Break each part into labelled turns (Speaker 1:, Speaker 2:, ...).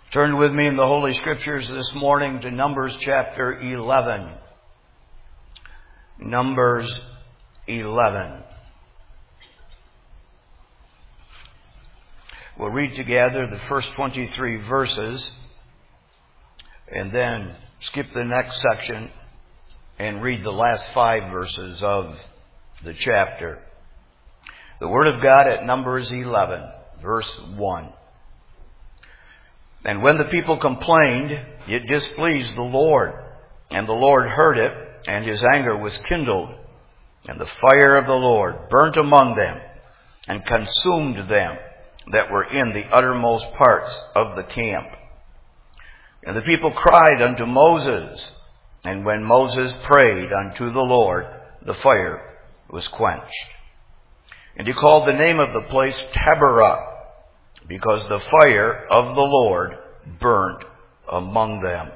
Speaker 1: Turn with me in the Holy Scriptures this morning to Numbers chapter 11. Numbers 11. We'll read together the first 23 verses and then skip the next section and read the last 5 verses of the chapter. The Word of God at Numbers 11, verse 1. And when the people complained, it displeased the Lord. And the Lord heard it, and his anger was kindled. And the fire of the Lord burnt among them, and consumed them that were in the uttermost parts of the camp. And the people cried unto Moses. And when Moses prayed unto the Lord, the fire was quenched. And he called the name of the place Taberah, because the fire of the Lord burnt among them.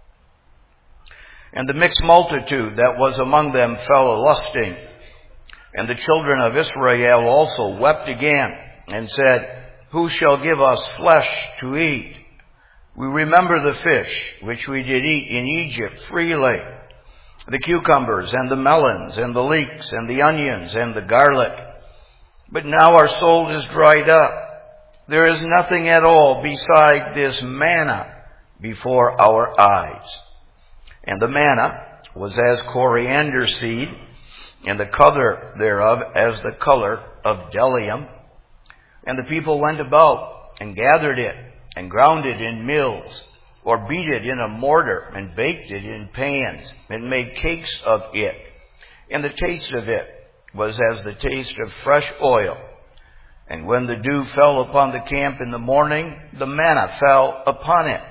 Speaker 1: And the mixed multitude that was among them fell a-lusting. And the children of Israel also wept again, and said, Who shall give us flesh to eat? We remember the fish which we did eat in Egypt freely, the cucumbers and the melons and the leeks and the onions and the garlic. But now our soul is dried up. There is nothing at all beside this manna before our eyes. And the manna was as coriander seed, and the color thereof as the color of bdellium. And the people went about and gathered it, and ground it in mills, or beat it in a mortar, and baked it in pans, and made cakes of it. And the taste of it was as the taste of fresh oil. And when the dew fell upon the camp in the morning, the manna fell upon it.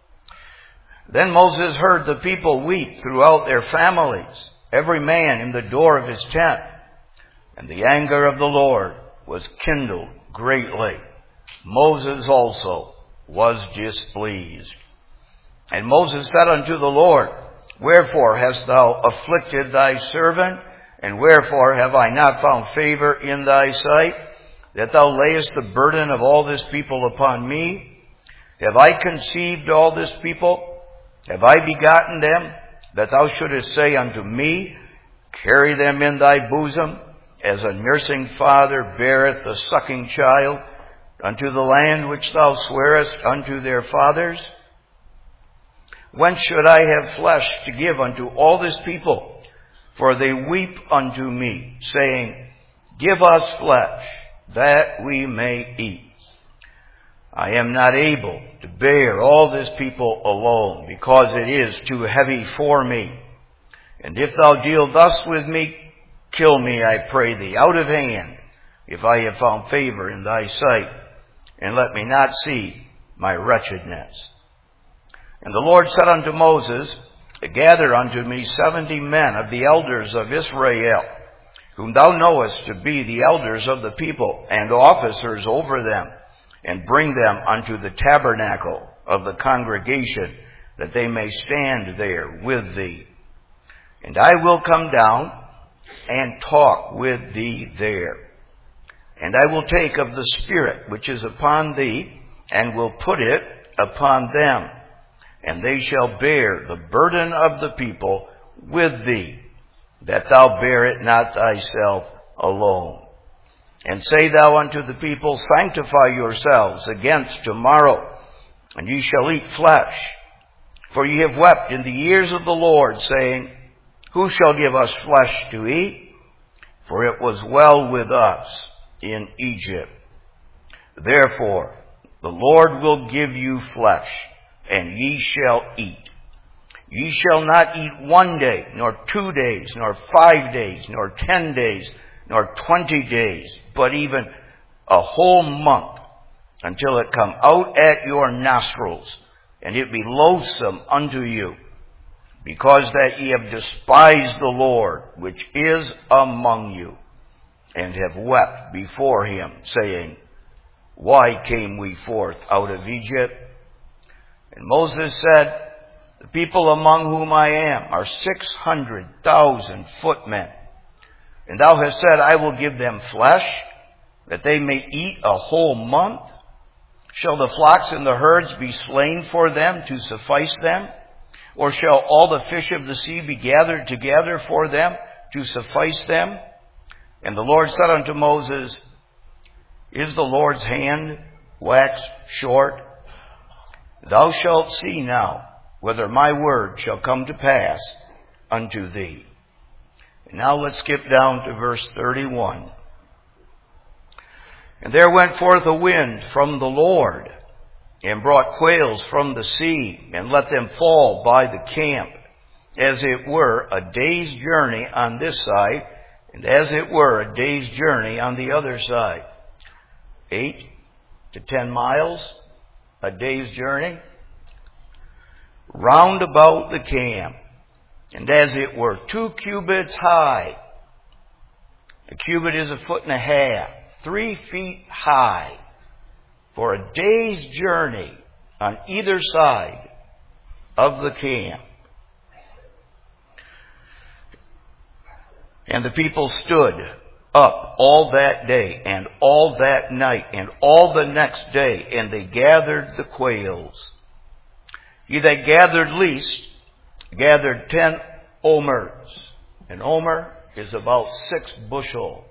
Speaker 1: Then Moses heard the people weep throughout their families, every man in the door of his tent. And the anger of the Lord was kindled greatly. Moses also was displeased. And Moses said unto the Lord, Wherefore hast thou afflicted thy servant? And wherefore have I not found favor in thy sight, that thou layest the burden of all this people upon me? Have I conceived all this people? Have I begotten them, that thou shouldest say unto me, Carry them in thy bosom, as a nursing father beareth the sucking child, unto the land which thou swarest unto their fathers? Whence should I have flesh to give unto all this people? For they weep unto me, saying, Give us flesh, that we may eat. I am not able to bear all this people alone, because it is too heavy for me. And if thou deal thus with me, kill me, I pray thee, out of hand, if I have found favor in thy sight, and let me not see my wretchedness. And the Lord said unto Moses, Gather unto me 70 men of the elders of Israel, whom thou knowest to be the elders of the people, and officers over them, and bring them unto the tabernacle of the congregation, that they may stand there with thee. And I will come down and talk with thee there. And I will take of the Spirit which is upon thee, and will put it upon them. And they shall bear the burden of the people with thee, that thou bear it not thyself alone. And say thou unto the people, Sanctify yourselves against tomorrow, and ye shall eat flesh. For ye have wept in the ears of the Lord, saying, Who shall give us flesh to eat? For it was well with us in Egypt. Therefore, the Lord will give you flesh, and ye shall eat. Ye shall not eat 1 day, nor 2 days, nor 5 days, nor 10 days, nor 20 days, but even a whole month, until it come out at your nostrils, and it be loathsome unto you, because that ye have despised the Lord, which is among you, and have wept before him, saying, Why came we forth out of Egypt? And Moses said, The people among whom I am are 600,000 footmen. And thou hast said, I will give them flesh, that they may eat a whole month. Shall the flocks and the herds be slain for them to suffice them? Or shall all the fish of the sea be gathered together for them to suffice them? And the Lord said unto Moses, Is the Lord's hand waxed short? Thou shalt see now whether my word shall come to pass unto thee. And now let's skip down to verse 31. And there went forth a wind from the Lord, and brought quails from the sea, and let them fall by the camp, as it were a day's journey on this side, and as it were a day's journey on the other side. 8 to 10 miles, a day's journey, round about the camp, and as it were 2 cubits high. A cubit is 1.5 feet, 3 feet high, for a day's journey on either side of the camp. And the people stood up all that day and all that night and all the next day, and they gathered the quails. He that gathered least gathered 10 omers. An omer is about 6 bushel.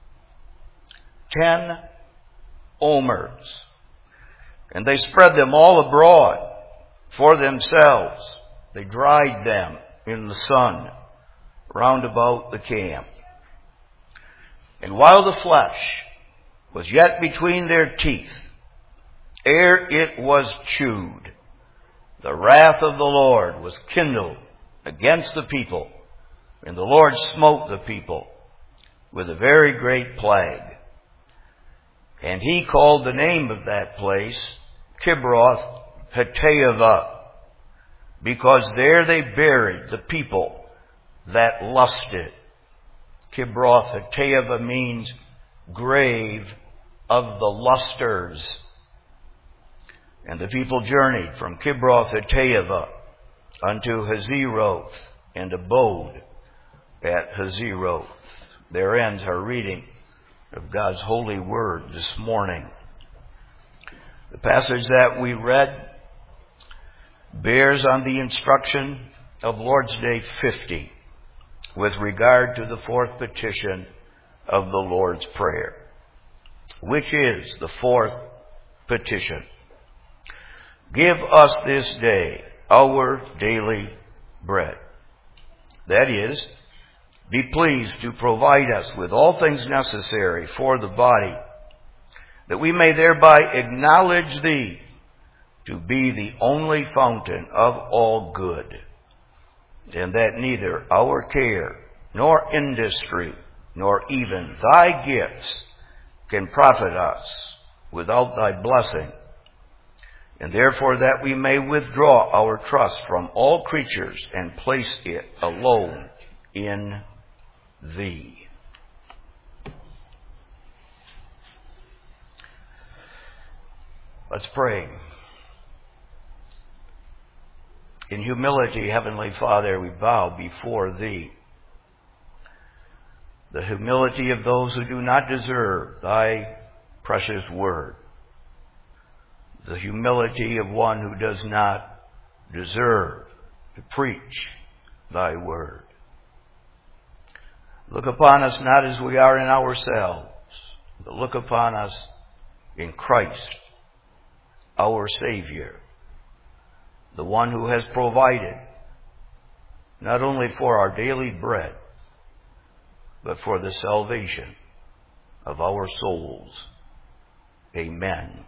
Speaker 1: 10 omers. And they spread them all abroad for themselves. They dried them in the sun round about the camp. And while the flesh was yet between their teeth, ere it was chewed, the wrath of the Lord was kindled against the people, and the Lord smote the people with a very great plague. And he called the name of that place Kibroth Hattaavah, because there they buried the people that lusted. Kibroth Hattaavah means grave of the lusters. And the people journeyed from Kibroth Hattaavah unto Hazeroth, and abode at Hazeroth. There ends our reading of God's holy word this morning. The passage that we read bears on the instruction of Lord's Day 50 with regard to the fourth petition of the Lord's Prayer, which is the fourth petition. Give us this day our daily bread. That is, be pleased to provide us with all things necessary for the body, that we may thereby acknowledge Thee to be the only fountain of all good, and that neither our care, nor industry, nor even Thy gifts can profit us without Thy blessing, and therefore that we may withdraw our trust from all creatures and place it alone in Thee. Let's pray. In humility, Heavenly Father, we bow before Thee. The humility of those who do not deserve Thy precious word. The humility of one who does not deserve to preach Thy word. Look upon us not as we are in ourselves, but look upon us in Christ, our Savior, the one who has provided not only for our daily bread, but for the salvation of our souls. Amen.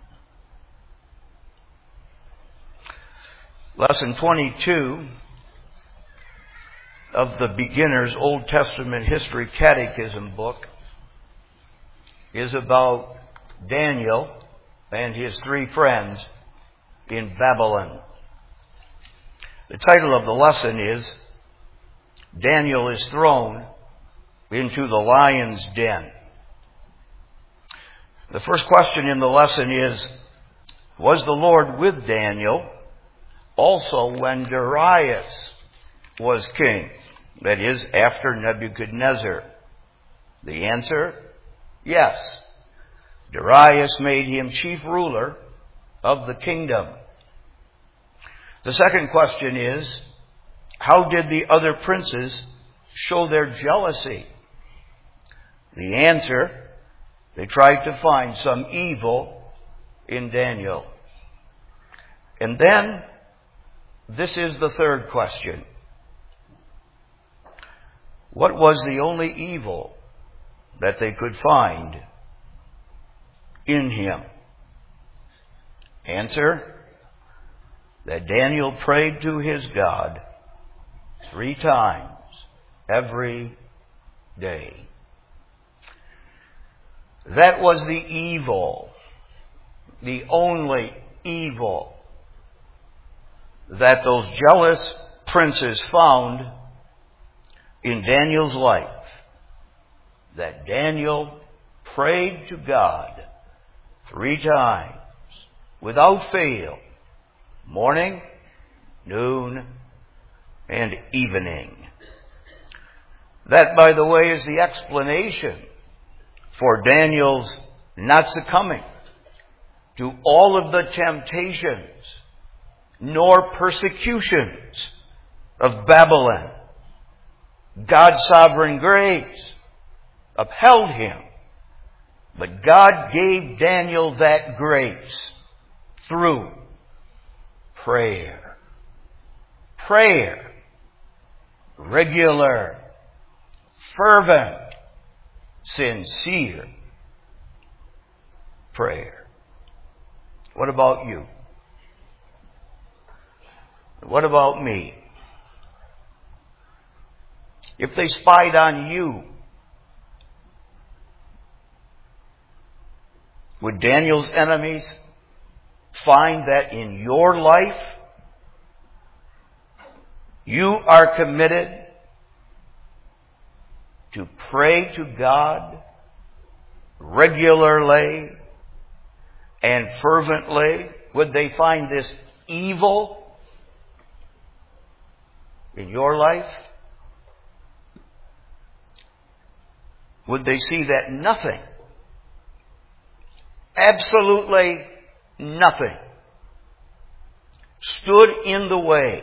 Speaker 1: Lesson 22 of the Beginner's Old Testament History Catechism book is about Daniel and his 3 friends in Babylon. The title of the lesson is Daniel is Thrown into the Lion's Den. The first question in the lesson is, was the Lord with Daniel also when Darius was king? That is, after Nebuchadnezzar. The answer, yes. Darius made him chief ruler of the kingdom. The second question is, how did the other princes show their jealousy? The answer, they tried to find some evil in Daniel. And then, this is the third question. What was the only evil that they could find in him? Answer, that Daniel prayed to his God 3 times every day. That was the evil, the only evil that those jealous princes found in Daniel's life. That Daniel prayed to God 3 times without fail, morning, noon, and evening. That, by the way, is the explanation for Daniel's not succumbing to all of the temptations nor persecutions of Babylon. God's sovereign grace upheld him, but God gave Daniel that grace through prayer. Prayer. Regular, fervent, sincere prayer. What about you? What about me? If they spied on you, would Daniel's enemies find that in your life you are committed to pray to God regularly and fervently? Would they find this evil in your life? Would they see that nothing, absolutely nothing, stood in the way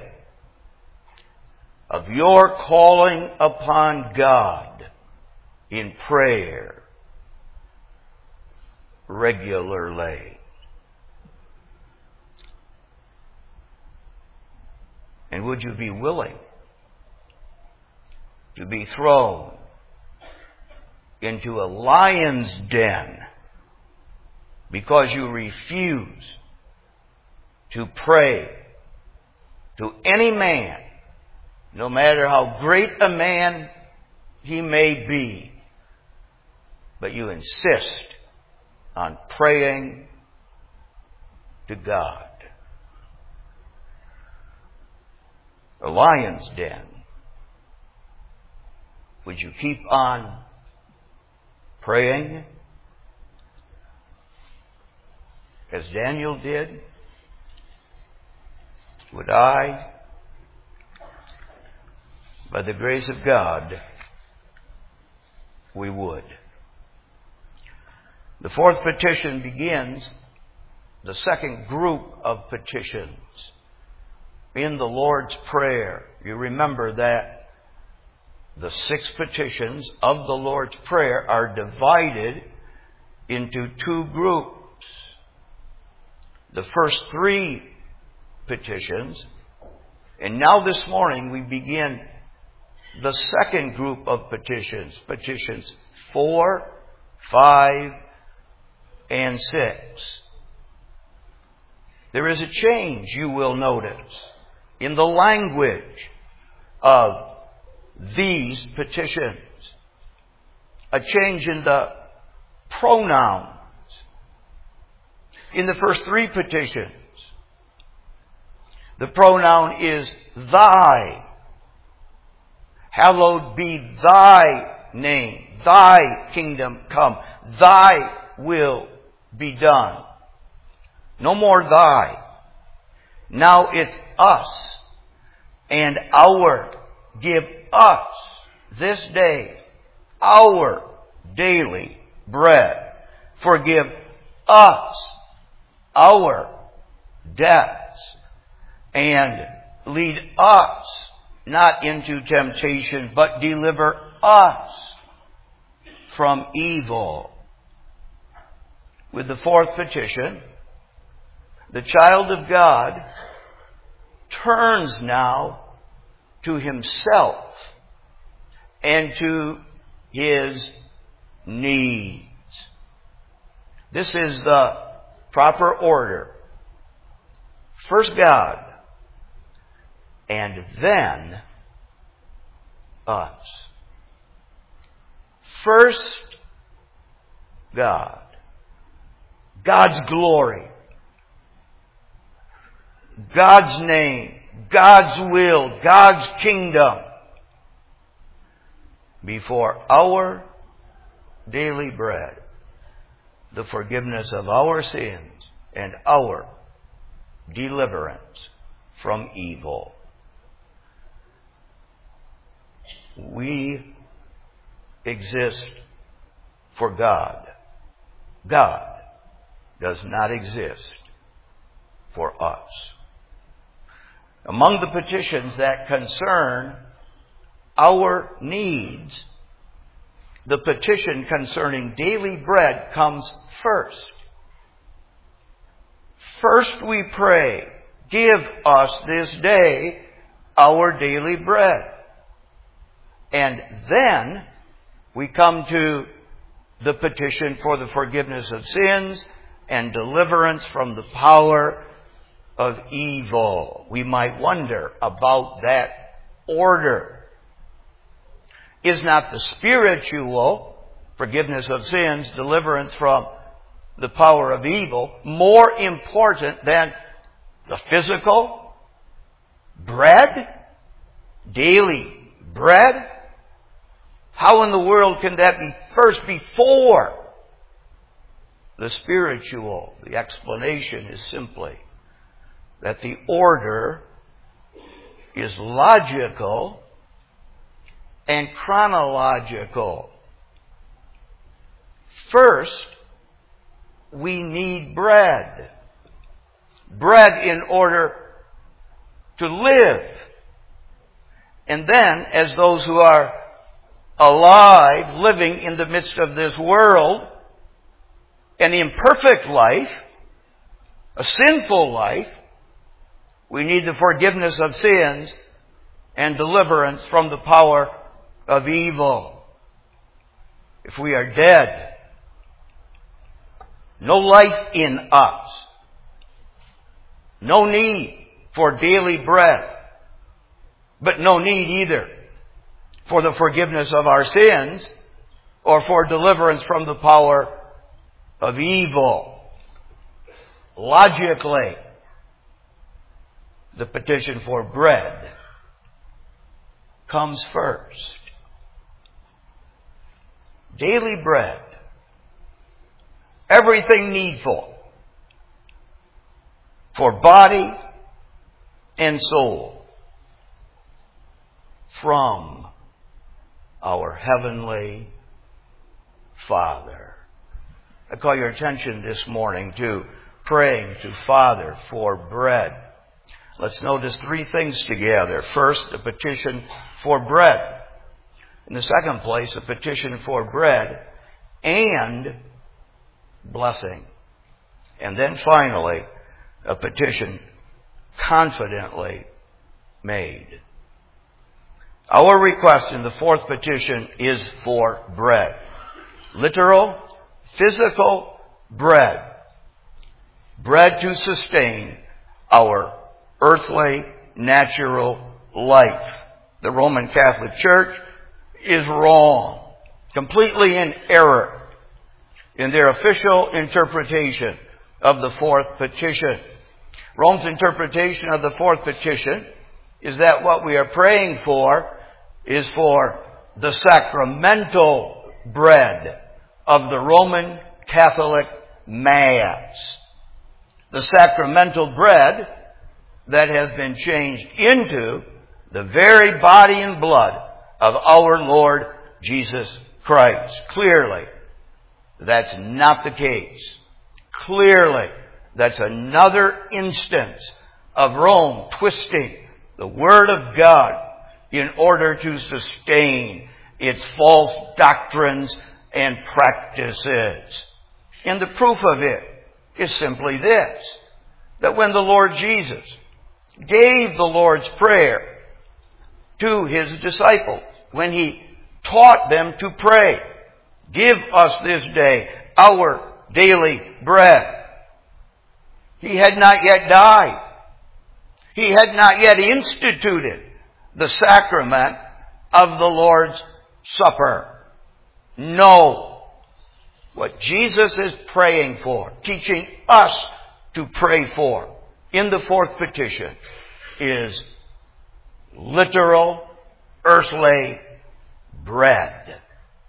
Speaker 1: of your calling upon God in prayer regularly? And would you be willing to be thrown into a lion's den because you refuse to pray to any man, no matter how great a man he may be, but you insist on praying to God? A lion's den. Would you keep on praying as Daniel did? Would I? By the grace of God, we would. The fourth petition begins the second group of petitions in the Lord's Prayer. You remember that the 6 petitions of the Lord's Prayer are divided into 2 groups. The first 3 petitions, and now this morning we begin the second group of petitions, petitions 4, 5, and 6. There is a change, you will notice, in the language of these petitions. A change in the pronouns. In the first 3 petitions, the pronoun is thy. Hallowed be thy name. Thy kingdom come. Thy will be done. No more thy. Now it's us and our. Give us this day our daily bread. Forgive us our deaths, and lead us not into temptation, but deliver us from evil. With the fourth petition, the child of God turns now to himself and to his needs. This is the proper order. First God, and then us. First God. God's glory. God's name. God's will. God's kingdom. Before our daily bread. The forgiveness of our sins and our deliverance from evil. We exist for God. God does not exist for us. Among the petitions that concern our needs, the petition concerning daily bread comes first. First we pray, give us this day our daily bread. And then we come to the petition for the forgiveness of sins and deliverance from the power of evil. We might wonder about that order. Is not the spiritual forgiveness of sins, deliverance from the power of evil, more important than the physical bread, daily bread? How in the world can that be first before the spiritual? The explanation is simply that the order is logical and chronological. First, we need bread. Bread in order to live. And then, as those who are alive, living in the midst of this world, an imperfect life, a sinful life, we need the forgiveness of sins and deliverance from the power of evil. If we are dead, no life in us, no need for daily bread, but no need either for the forgiveness of our sins or for deliverance from the power of evil. Logically, the petition for bread comes first. Daily bread. Everything needful for body and soul from our Heavenly Father. I call your attention this morning to praying to Father for bread. Let's notice three things together. First, a petition for bread. In the second place, a petition for bread and blessing. And then finally, a petition confidently made. Our request in the fourth petition is for bread. Literal, physical bread. Bread to sustain our earthly, natural life. The Roman Catholic Church is wrong, completely in error in their official interpretation of the fourth petition. Rome's interpretation of the fourth petition is that what we are praying for is for the sacramental bread of the Roman Catholic Mass. The sacramental bread that has been changed into the very body and blood of our Lord Jesus Christ. Clearly, that's not the case. Clearly, That's another instance of Rome twisting the Word of God in order to sustain its false doctrines and practices. And the proof of it is simply this, that when the Lord Jesus gave the Lord's Prayer to His disciples, when He taught them to pray, "Give us this day our daily bread," He had not yet died. He had not yet instituted the sacrament of the Lord's Supper. No. What Jesus is praying for, teaching us to pray for in the fourth petition, is literal, earthly bread.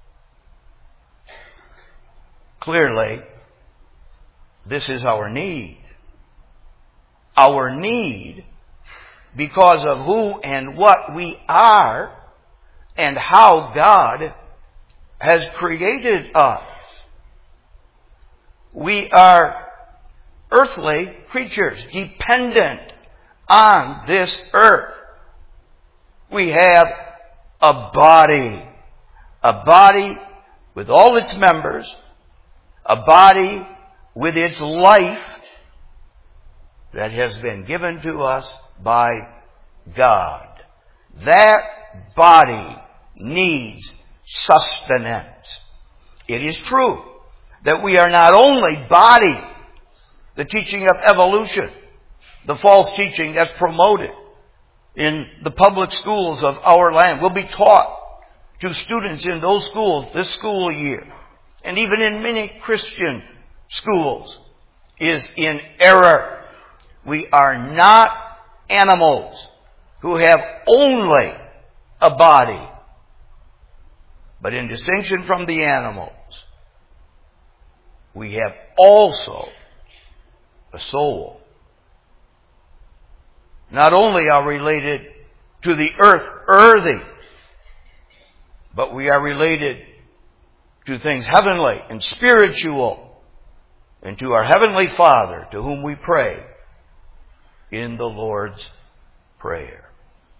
Speaker 1: Clearly, this is our need. Our need because of who and what we are and how God has created us. We are earthly creatures, dependent on this earth. We have a body with all its members, a body with its life that has been given to us by God. That body needs sustenance. It is true that we are not only body. The teaching of evolution, the false teaching that's promoted in the public schools of our land, will be taught to students in those schools this school year, and even in many Christian schools, is in error. We are not animals who have only a body, but in distinction from the animals, we have also a soul. Not only are related to the earth, earthy, but we are related to things heavenly and spiritual, and to our Heavenly Father, to whom we pray in the Lord's Prayer.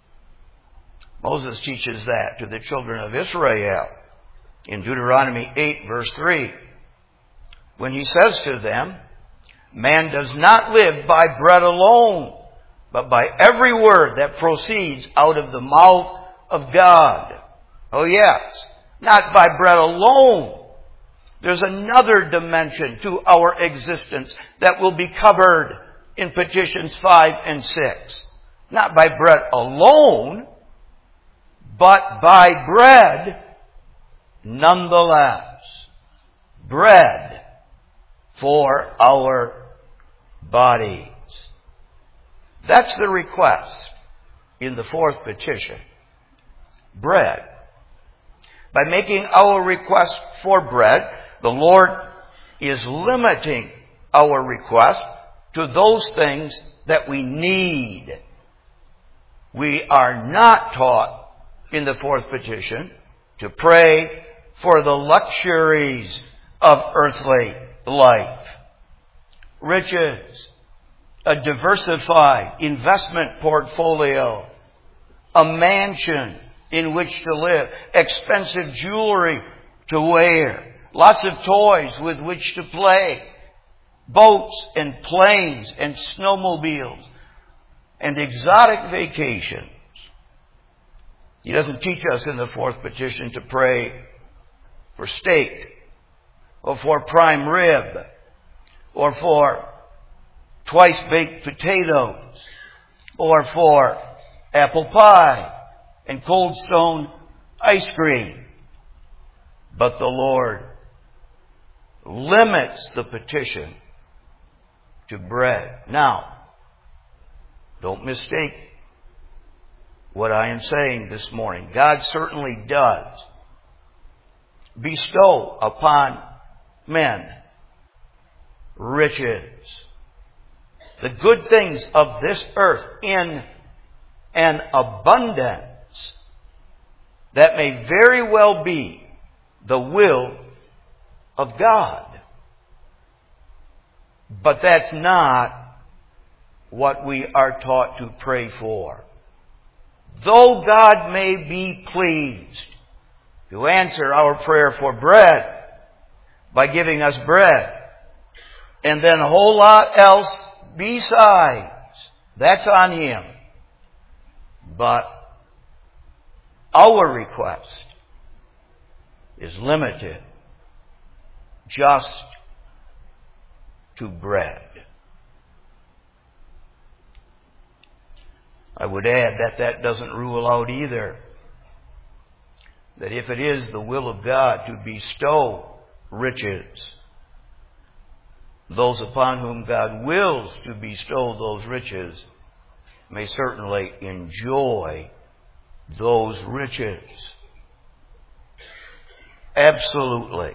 Speaker 1: Moses teaches that to the children of Israel in Deuteronomy 8, verse 3, when he says to them, "Man does not live by bread alone, but by every word that proceeds out of the mouth of God." Oh yes, not by bread alone. There's another dimension to our existence that will be covered in petitions 5 and 6. Not by bread alone, but by bread nonetheless. Bread for our bodies. That's the request in the fourth petition. Bread. By making our request for bread, the Lord is limiting our request to those things that we need. We are not taught in the fourth petition to pray for the luxuries of earthly life. Riches, a diversified investment portfolio, a mansion in which to live, expensive jewelry to wear, lots of toys with which to play, boats and planes and snowmobiles and exotic vacations. He doesn't teach us in the fourth petition to pray for steak or for prime rib or for twice-baked potatoes or for apple pie and Cold Stone ice cream. But the Lord limits the petition to bread. Now, don't mistake what I am saying this morning. God certainly does bestow upon men riches, the good things of this earth in an abundance that may very well be the will of God. But that's not what we are taught to pray for. Though God may be pleased to answer our prayer for bread by giving us bread, and then a whole lot else besides, that's on Him. But our request is limited just to bread. I would add that that doesn't rule out either that if it is the will of God to bestow riches, those upon whom God wills to bestow those riches may certainly enjoy those riches. Absolutely.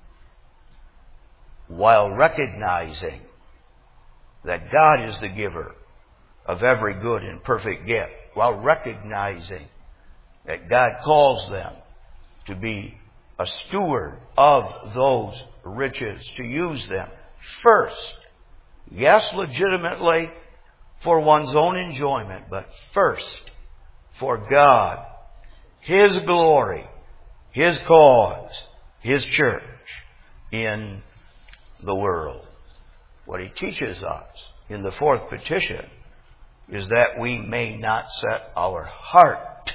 Speaker 1: While recognizing that God is the giver of every good and perfect gift, while recognizing that God calls them to be a steward of those riches, to use them first, yes, legitimately for one's own enjoyment, but first for God, His glory, His cause, His church in the world. What He teaches us in the fourth petition is that we may not set our heart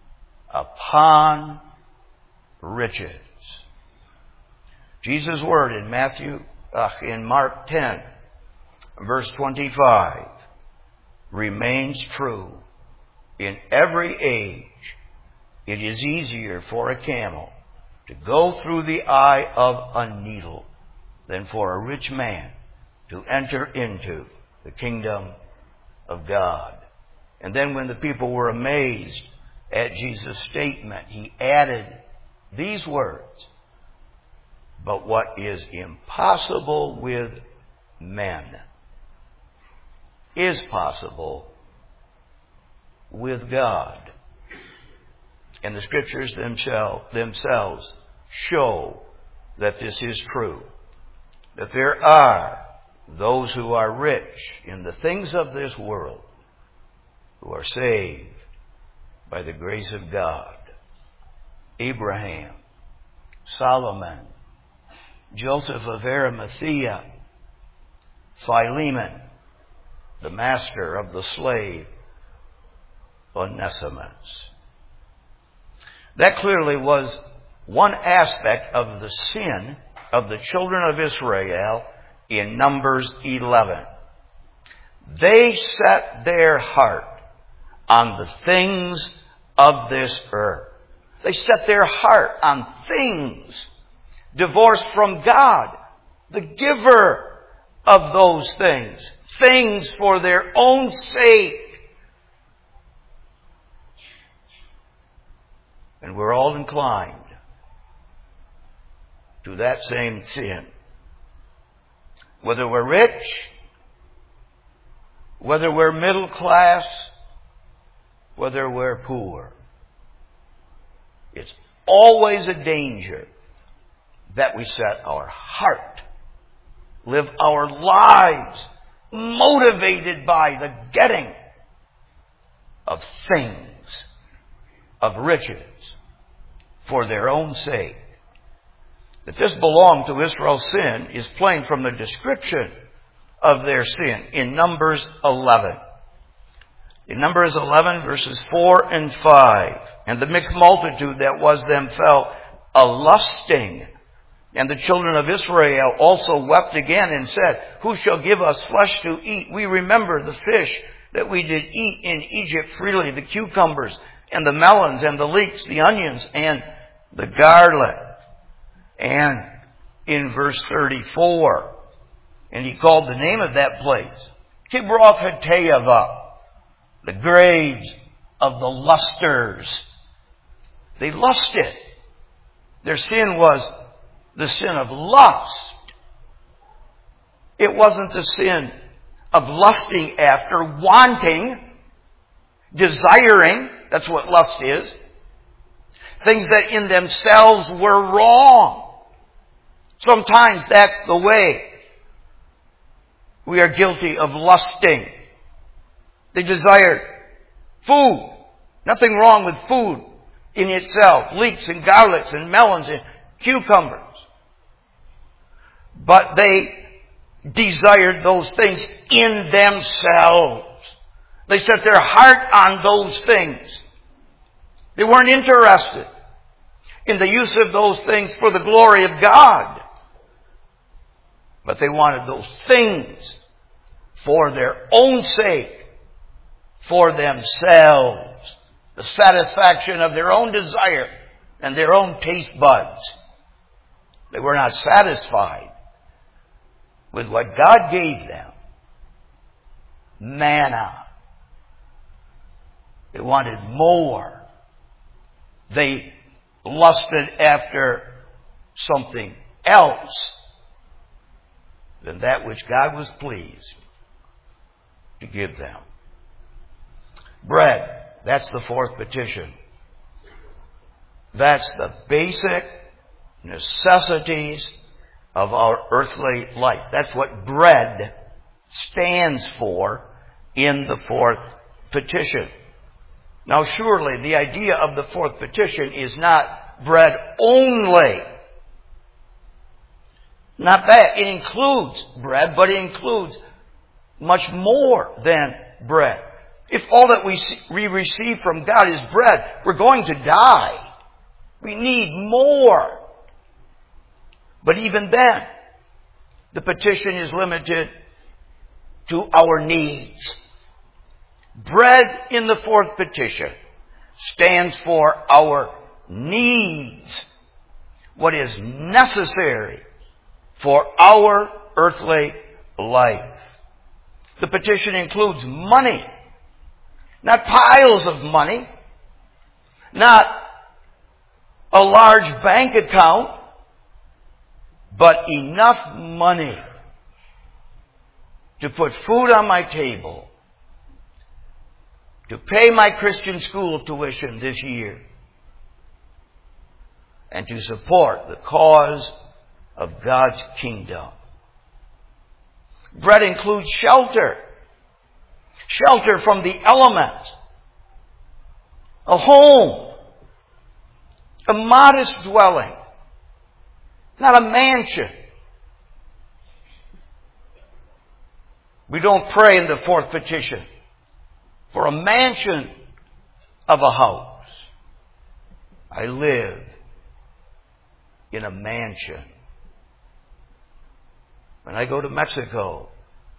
Speaker 1: upon riches. Jesus' word in Mark 10, verse 25, remains true. In every age, it is easier for a camel to go through the eye of a needle than for a rich man to enter into the kingdom of God. And then when the people were amazed at Jesus' statement, He added these words, "But what is impossible with men is possible with God." And the Scriptures themselves show that this is true. That there are those who are rich in the things of this world who are saved by the grace of God. Abraham, Solomon, Joseph of Arimathea, Philemon, the master of the slave Onesimus. That clearly was one aspect of the sin of the children of Israel in Numbers 11. They set their heart on the things of this earth. They set their heart on things divorced from God, the giver of those things. Things for their own sake. And we're all inclined to that same sin. Whether we're rich, whether we're middle class, whether we're poor. It's always a danger that we set our heart, live our lives motivated by the getting of things, of riches, for their own sake. That this belonged to Israel's sin is plain from the description of their sin in Numbers 11. In Numbers 11, verses 4 and 5, "And the mixed multitude that was them fell a-lusting. And the children of Israel also wept again and said, Who shall give us flesh to eat? We remember the fish that we did eat in Egypt freely, the cucumbers and the melons and the leeks, the onions and the garlic." And in verse 34, "And he called the name of that place Kibroth Hattaavah, the graves of the lusters." They lusted. Their sin was the sin of lust. It wasn't the sin of lusting after, wanting, desiring. That's what lust is. Things that in themselves were wrong. Sometimes that's the way We are guilty of lusting. They desired food. Nothing wrong with food in itself. Leeks and garlics and melons and cucumbers. But they desired those things in themselves. They set their heart on those things. They weren't interested in the use of those things for the glory of God. But they wanted those things for their own sake, for themselves, the satisfaction of their own desire and their own taste buds. They were not satisfied with what God gave them. Manna. They wanted more. They lusted after something else than that which God was pleased to give them. Bread. That's the fourth petition. That's the basic necessities of our earthly life. That's what bread stands for in the fourth petition. Now surely the idea of the fourth petition is not bread only. Not that. It includes bread, but it includes much more than bread. If all that we receive from God is bread, we're going to die. We need more. But even then, the petition is limited to our needs. Bread in the fourth petition stands for our needs. What is necessary for our earthly life. The petition includes money. Not piles of money. Not a large bank account. But enough money to put food on my table, to pay my Christian school tuition this year, and to support the cause of God's kingdom. Bread includes shelter. Shelter from the elements. A home. A modest dwelling. Not a mansion. We don't pray in the fourth petition for a mansion of a house. I live in a mansion. When I go to Mexico,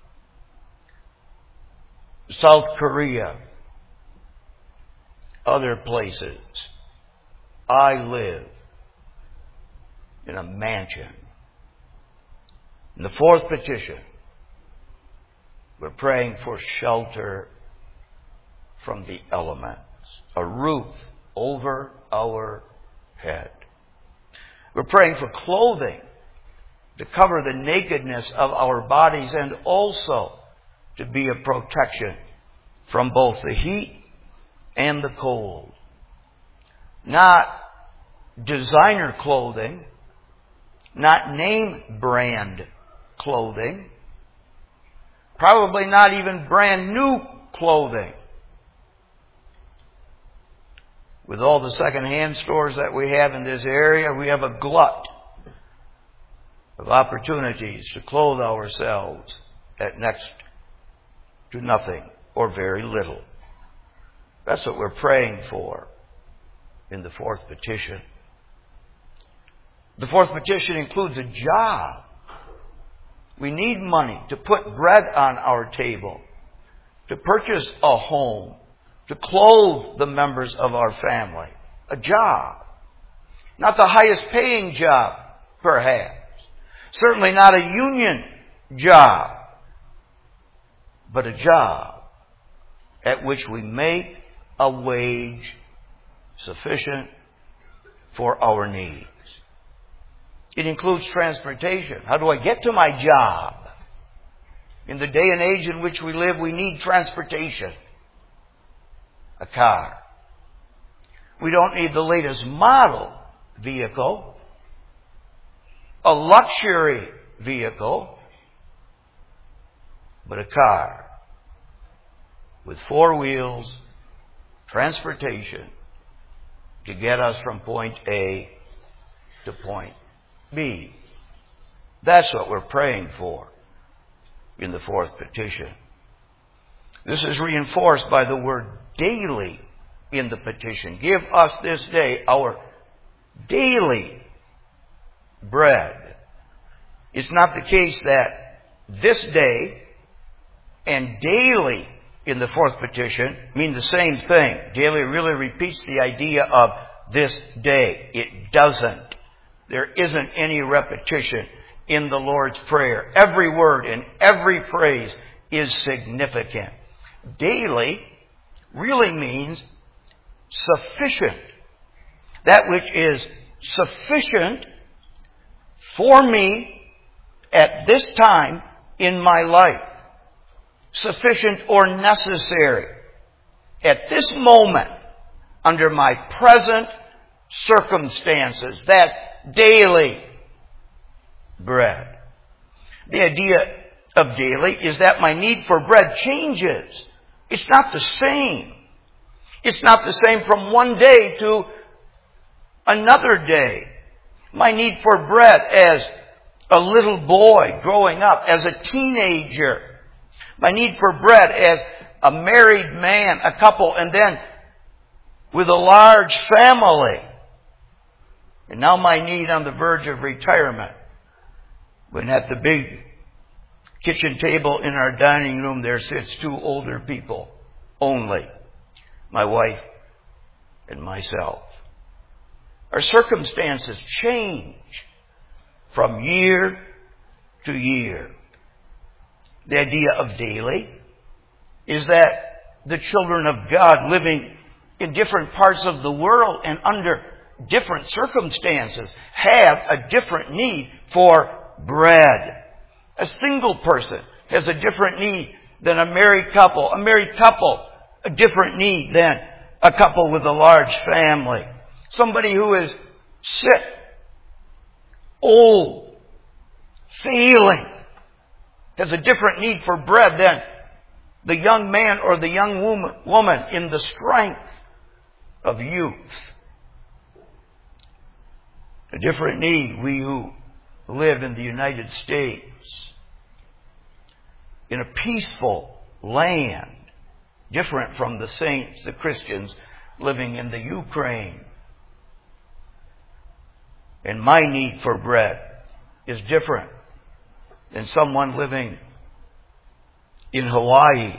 Speaker 1: South Korea, other places, I live in a mansion. In the fourth petition, we're praying for shelter from the elements, a roof over our head. We're praying for clothing to cover the nakedness of our bodies and also to be a protection from both the heat and the cold. Not designer clothing, not name brand clothing, probably not even brand new clothing. With all the second-hand stores that we have in this area, we have a glut of opportunities to clothe ourselves at next to nothing or very little. That's what we're praying for in the fourth petition. The fourth petition includes a job. We need money to put bread on our table, to purchase a home, to clothe the members of our family. A job. Not the highest paying job, perhaps. Certainly not a union job. But a job at which we make a wage sufficient for our needs. It includes transportation. How do I get to my job? In the day and age in which we live, we need transportation. A car. We don't need the latest model vehicle. A luxury vehicle. but a car with 4 wheels, transportation to get us from point A to point B. That's what we're praying for in the 4th petition. This is reinforced by the word daily in the petition. Give us this day our daily bread. It's not the case that this day and daily in the 4th petition mean the same thing. Daily really repeats the idea of this day. It doesn't. There isn't any repetition in the Lord's Prayer. Every word and every phrase is significant. Daily really means sufficient. That which is sufficient for me at this time in my life. Sufficient or necessary at this moment under my present circumstances. That's daily bread. The idea of daily is that my need for bread changes. It's not the same. It's not the same from one day to another day. My need for bread as a little boy growing up, as a teenager. My need for bread as a married man, a couple, and then with a large family. And now my need on the verge of retirement. When at the big kitchen table in our dining room there sits 2 older people only. My wife and myself. Our circumstances change from year to year. The idea of daily is that the children of God living in different parts of the world and under different circumstances have a different need for bread. A single person has a different need than a married couple. A married couple, a different need than a couple with a large family. Somebody who is sick, old, failing, has a different need for bread than the young man or the young woman in the strength of youth. A different need, we who live in the United States, in a peaceful land, different from the saints, the Christians living in the Ukraine. And my need for bread is different than someone living in Hawaii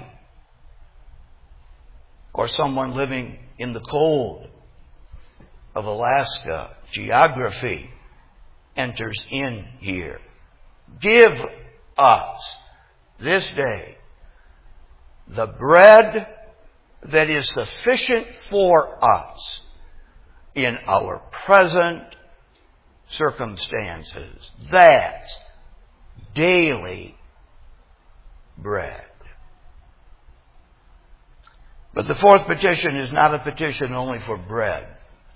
Speaker 1: or someone living in the cold of Alaska. Geography enters in here. Give us this day the bread that is sufficient for us in our present circumstances. That's daily bread. But the 4th petition is not a petition only for bread.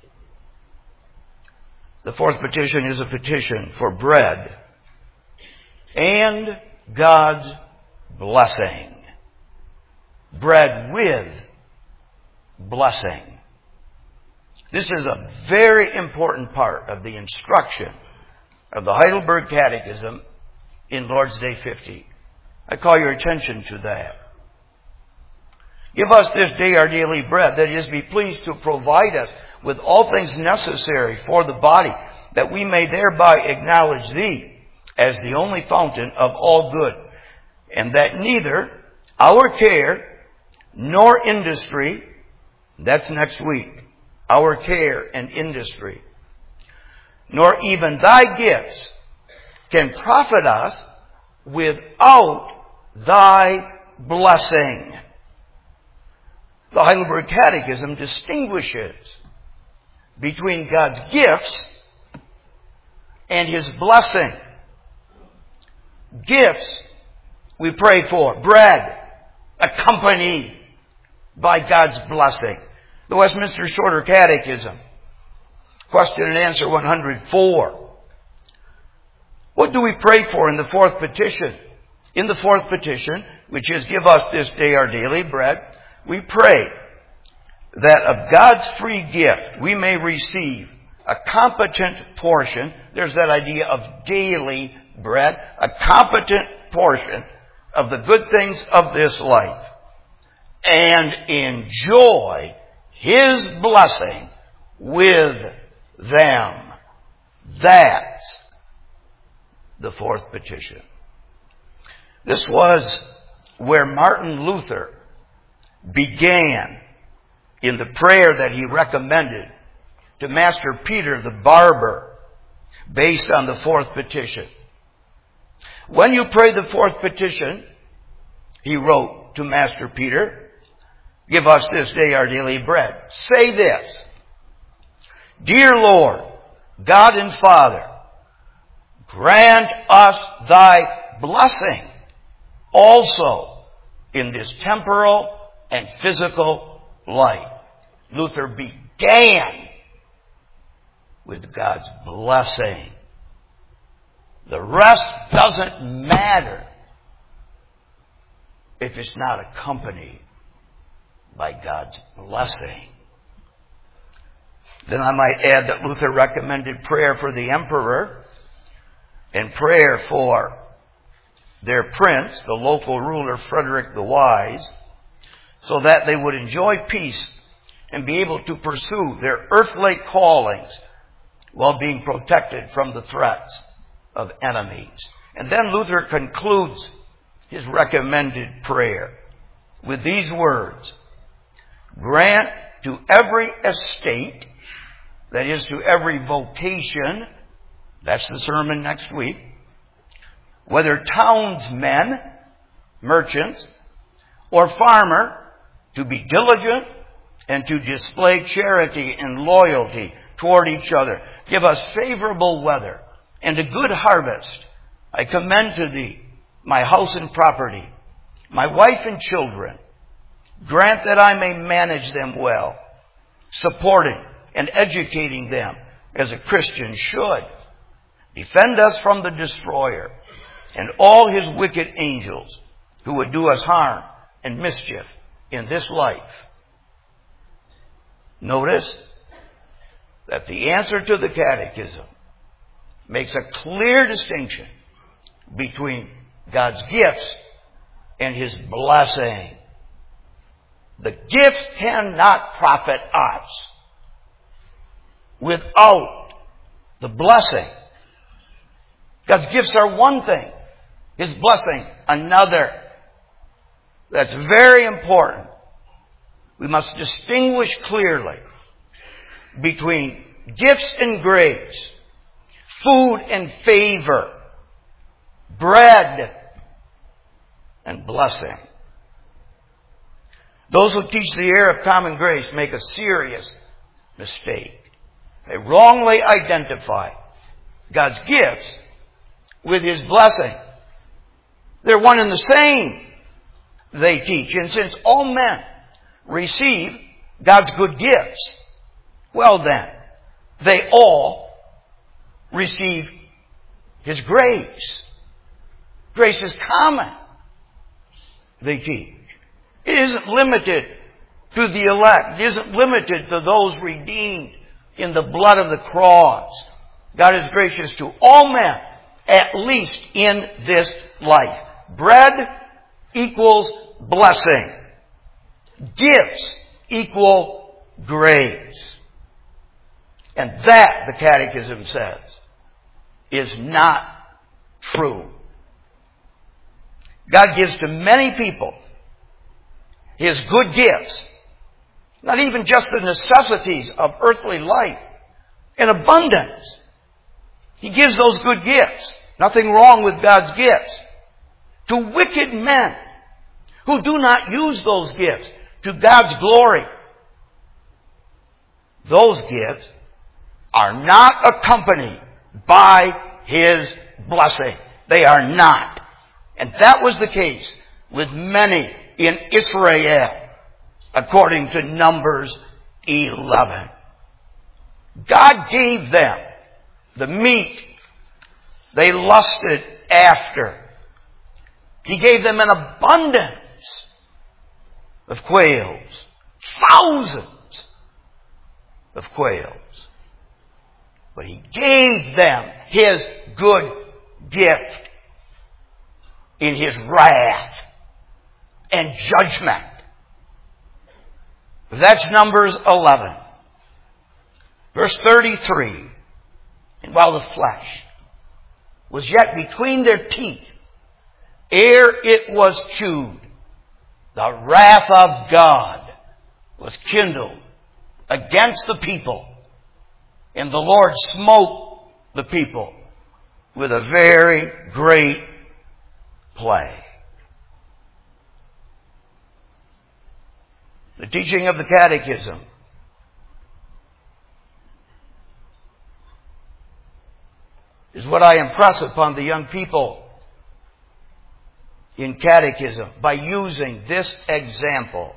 Speaker 1: The 4th petition is a petition for bread and God's blessing. Bread with blessing. This is a very important part of the instruction of the Heidelberg Catechism in Lord's Day 50. I call your attention to that. Give us this day our daily bread, that is, be pleased to provide us with all things necessary for the body, that we may thereby acknowledge Thee as the only fountain of all good, and that neither our care nor industry, that's next week, our care and industry, nor even Thy gifts can profit us without Thy blessing. The Heidelberg Catechism distinguishes between God's gifts and His blessing. Gifts we pray for. Bread accompanied by God's blessing. The Westminster Shorter Catechism, question and answer 104. What do we pray for in the 4th petition? In the 4th petition, which is, give us this day our daily bread, we pray that of God's free gift we may receive a competent portion. There's that idea of daily bread, a competent portion of the good things of this life, and enjoy His blessing with them. That's the fourth petition. This was where Martin Luther began in the prayer that he recommended to Master Peter the barber, based on the fourth petition. When you pray the fourth petition, he wrote to Master Peter, give us this day our daily bread. Say this: Dear Lord, God and Father, grant us thy blessing also in this temporal and physical life. Luther began with God's blessing. The rest doesn't matter if it's not accompanied by God's blessing. Then I might add that Luther recommended prayer for the emperor and prayer for their prince, the local ruler Frederick the Wise, so that they would enjoy peace and be able to pursue their earthly callings while being protected from the threats of enemies. And then Luther concludes his recommended prayer with these words: grant to every estate, that is, to every vocation, that's the sermon next week, whether townsmen, merchants, or farmer, to be diligent and to display charity and loyalty toward each other. Give us favorable weather and a good harvest. I commend to thee my house and property, my wife and children. Grant that I may manage them well, supporting and educating them as a Christian should. Defend us from the destroyer and all his wicked angels who would do us harm and mischief in this life. Notice that the answer to the catechism makes a clear distinction between God's gifts and His blessing. The gifts cannot profit us without the blessing. God's gifts are one thing, His blessing another. That's very important. We must distinguish clearly between gifts and grace, food and favor, bread and blessing. Those who teach the error of common grace make a serious mistake. They wrongly identify God's gifts with His blessing. They're one and the same, they teach. And since all men receive God's good gifts, well then, they all receive His grace. Grace is common, they teach. It isn't limited to the elect. It isn't limited to those redeemed in the blood of the cross. God is gracious to all men, at least in this life. Bread equals blessing. Gifts equal grace. And that, the Catechism says, is not true. God gives to many people His good gifts, not even just the necessities of earthly life, in abundance. He gives those good gifts. Nothing wrong with God's gifts. To wicked men who do not use those gifts to God's glory. Those gifts are not accompanied by His blessing. They are not. And that was the case with many in Israel, according to Numbers 11. God gave them the meat they lusted after, He gave them an abundance of quails. Thousands of quails. But He gave them His good gift in His wrath and judgment. That's Numbers 11. Verse 33. And while the flesh was yet between their teeth, ere it was chewed, the wrath of God was kindled against the people, and the Lord smote the people with a very great plague. The teaching of the Catechism is what I impress upon the young people in catechism by using this example.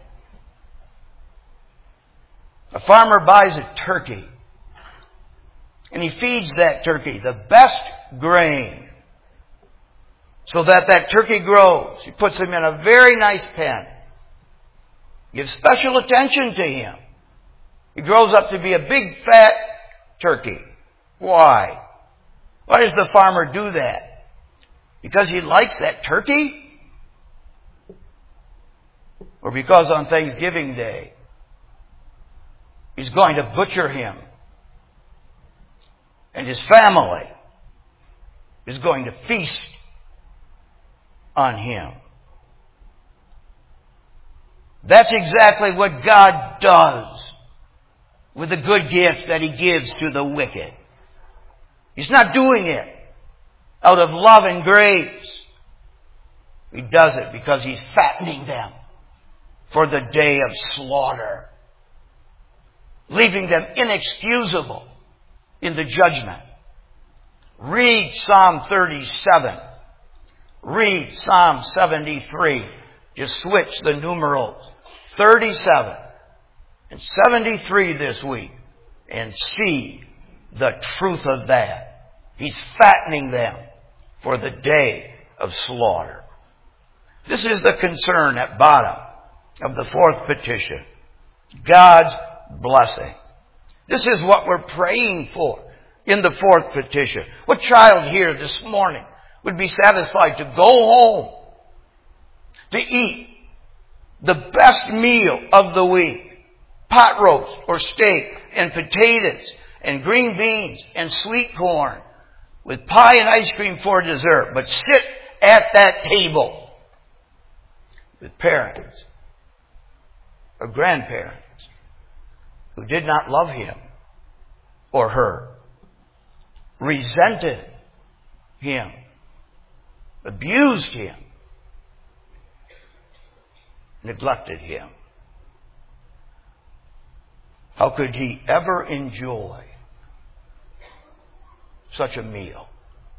Speaker 1: A farmer buys a turkey and he feeds that turkey the best grain so that that turkey grows. He puts him in a very nice pen. Gives special attention to him. He grows up to be a big fat turkey. Why? Why does the farmer do that? Because he likes that turkey? Or because on Thanksgiving Day, he's going to butcher him, and his family is going to feast on him? That's exactly what God does with the good gifts that He gives to the wicked. He's not doing it out of love and grace. He does it because He's fattening them for the day of slaughter, leaving them inexcusable in the judgment. Read Psalm 37. Read Psalm 73. Just switch the numerals. 37 and 73 this week, and see the truth of that. He's fattening them for the day of slaughter. This is the concern at bottom of the fourth petition. God's blessing. This is what we're praying for in the fourth petition. What child here this morning would be satisfied to go home to eat the best meal of the week? Pot roast or steak and potatoes and green beans and sweet corn with pie and ice cream for dessert. But sit at that table with parents or grandparents who did not love him or her, resented him, abused him, neglected him. How could he ever enjoy such a meal?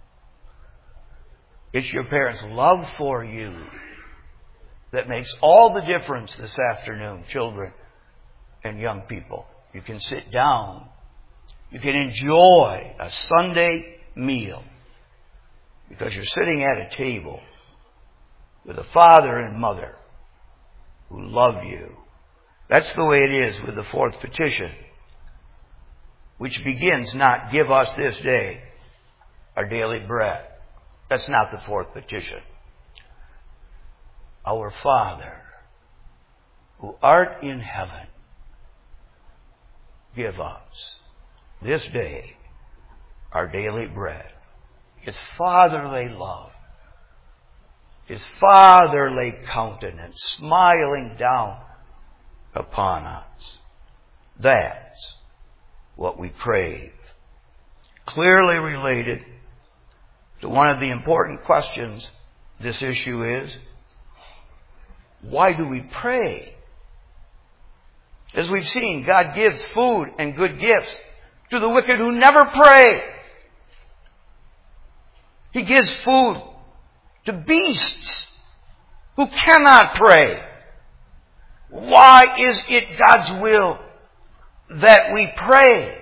Speaker 1: It's your parents' love for you that makes all the difference this afternoon, children and young people. You can sit down. You can enjoy a Sunday meal because you're sitting at a table with a father and mother who love you. That's the way it is with the fourth petition, which begins not, give us this day our daily bread. That's not the fourth petition. Our Father, who art in heaven, give us this day our daily bread. His fatherly love, His fatherly countenance smiling down upon us. That's what we crave. Clearly related to one of the important questions this issue is, why do we pray? As we've seen, God gives food and good gifts to the wicked who never pray. He gives food to beasts who cannot pray. Why is it God's will that we pray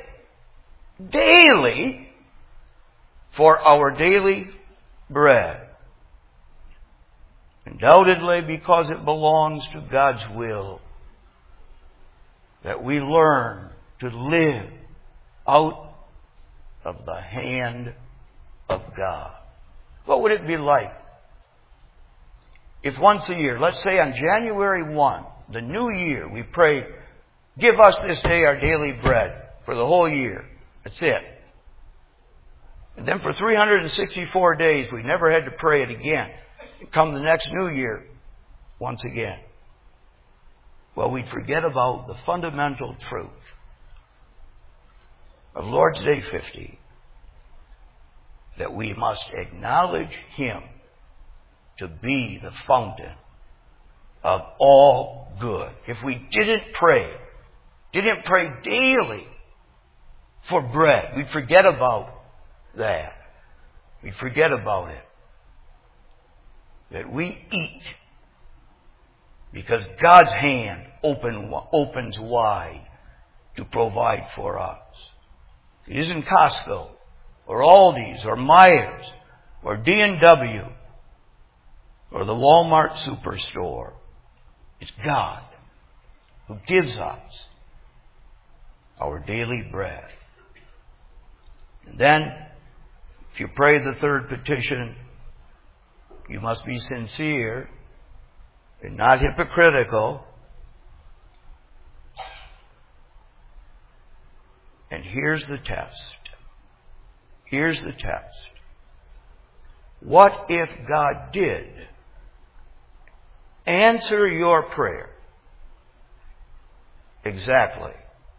Speaker 1: daily for our daily bread? Undoubtedly because it belongs to God's will that we learn to live out of the hand of God. What would it be like if once a year, let's say on January 1, the new year, we pray, give us this day our daily bread for the whole year. That's it. And then for 364 days, we never had to pray it again. Come the next new year, once again. Well, we'd forget about the fundamental truth of Lord's Day 50, that we must acknowledge Him to be the fountain of all good. If we didn't pray daily for bread, we'd forget about that. We'd forget about it. That we eat because God's hand opens wide to provide for us. It isn't Costco or Aldi's or Myers or D&W or the Walmart superstore. It's God who gives us our daily bread. And then, if you pray the third petition, you must be sincere and not hypocritical. And here's the test. Here's the test. What if God did answer your prayer exactly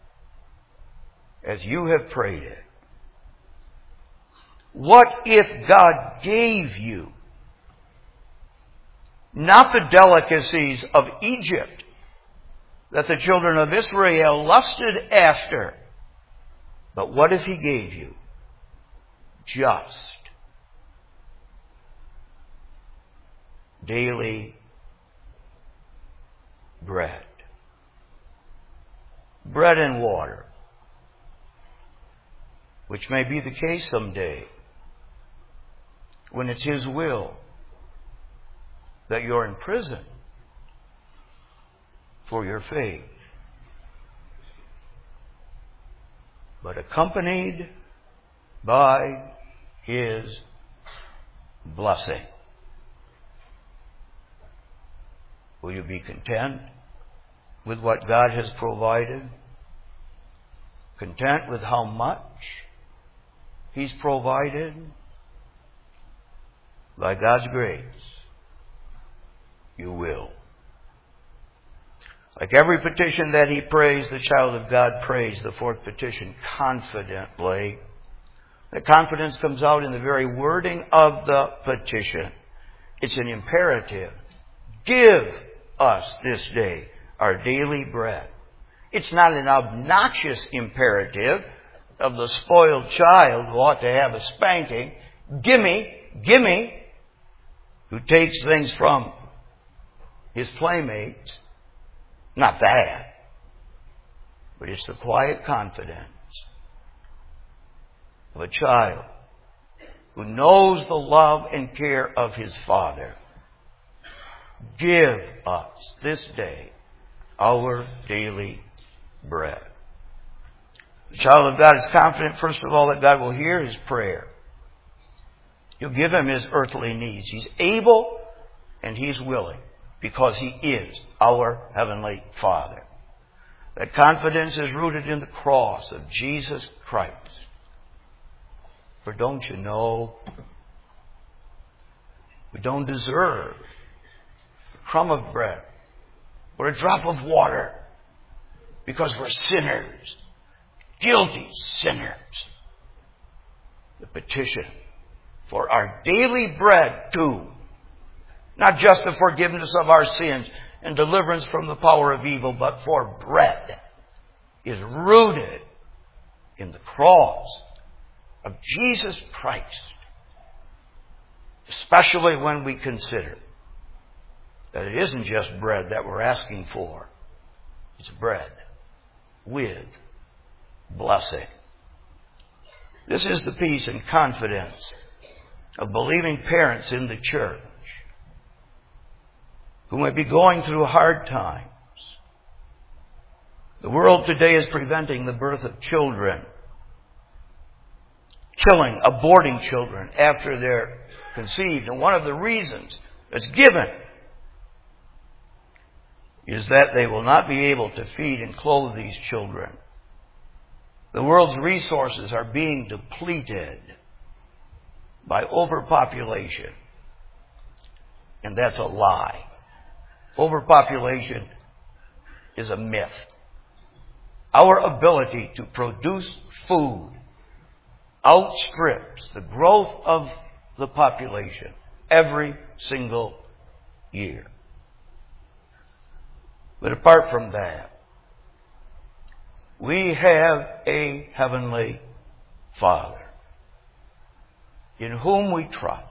Speaker 1: as you have prayed it? What if God gave you not the delicacies of Egypt that the children of Israel lusted after, but what if He gave you just daily bread? Bread and water, which may be the case someday when it's His will that you're in prison for your faith, but accompanied by His blessing. Will you be content with what God has provided? Content with how much He's provided? By God's grace, you will. Like every petition that he prays, the child of God prays the fourth petition confidently. The confidence comes out in the very wording of the petition. It's an imperative. Give us this day our daily bread. It's not an obnoxious imperative of the spoiled child who ought to have a spanking. Gimme, who takes things from his playmates. Not that. But it's the quiet confidence of a child who knows the love and care of his Father. Give us this day our daily bread. The child of God is confident, first of all, that God will hear his prayer. He'll give him his earthly needs. He's able and he's willing because he is our Heavenly Father. That confidence is rooted in the cross of Jesus Christ. For don't you know, we don't deserve a crumb of bread or a drop of water because we're sinners, guilty sinners. The petition for our daily bread too, not just the forgiveness of our sins and deliverance from the power of evil, but for bread, is rooted in the cross of Jesus Christ. Especially when we consider that it isn't just bread that we're asking for. It's bread with blessing. This is the peace and confidence of believing parents in the church. who may be going through hard times. The world today is preventing the birth of children, killing, aborting children after they're conceived. And one of the reasons that's given is that they will not be able to feed and clothe these children. The world's resources are being depleted by overpopulation. And that's a lie. Overpopulation is a myth. Our ability to produce food outstrips the growth of the population every single year. But apart from that, we have a heavenly Father in whom we trust.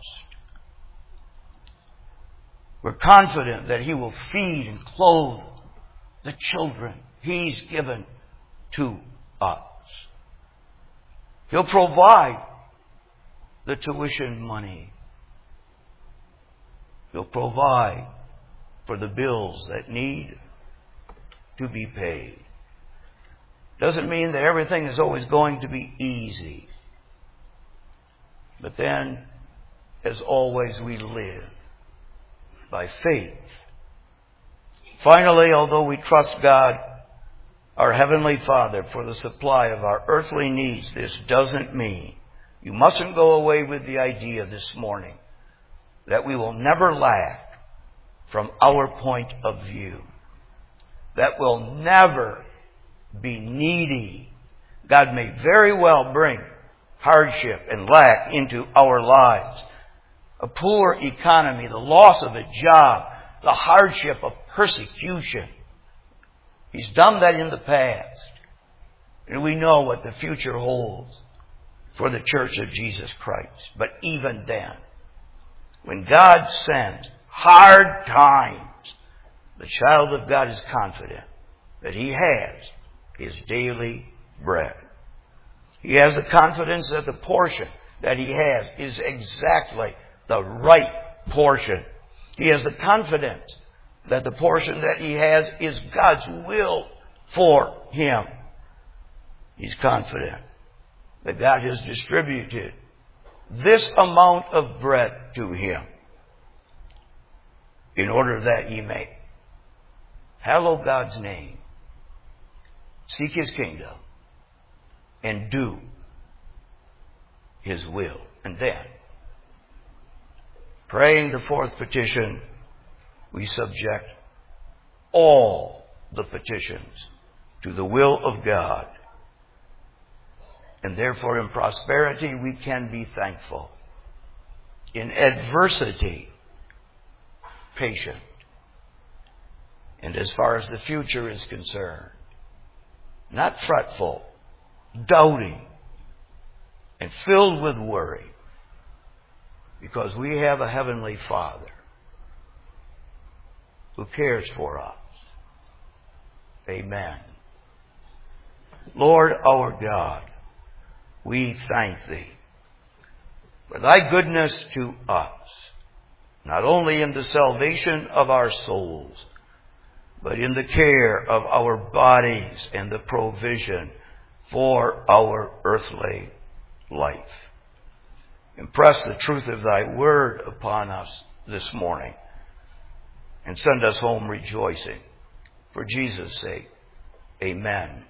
Speaker 1: We're confident that He will feed and clothe the children He's given to us. He'll provide the tuition money. He'll provide for the bills that need to be paid. Doesn't mean that everything is always going to be easy. But then, as always, we live by faith. Finally, although we trust God, our Heavenly Father, for the supply of our earthly needs, this doesn't mean, you mustn't go away with the idea this morning that we will never lack from our point of view. That we'll never be needy. God may very well bring hardship and lack into our lives. A poor economy, the loss of a job, the hardship of persecution. He's done that in the past. And we know what the future holds for the Church of Jesus Christ. But even then, when God sends hard times, the child of God is confident that he has his daily bread. He has the confidence that the portion that he has is exactly the right portion. He has the confidence that the portion that he has is God's will for him. He's confident that God has distributed this amount of bread to him in order that he may hallow God's name, seek His kingdom, and do His will. And then, praying the fourth petition, we subject all the petitions to the will of God. And therefore, in prosperity, we can be thankful. In adversity, patient. And as far as the future is concerned, not fretful, doubting, and filled with worry, because we have a Heavenly Father who cares for us. Amen. Lord our God, we thank Thee for Thy goodness to us, not only in the salvation of our souls, but in the care of our bodies and the provision for our earthly life. Impress the truth of Thy word upon us this morning and send us home rejoicing. For Jesus' sake, amen.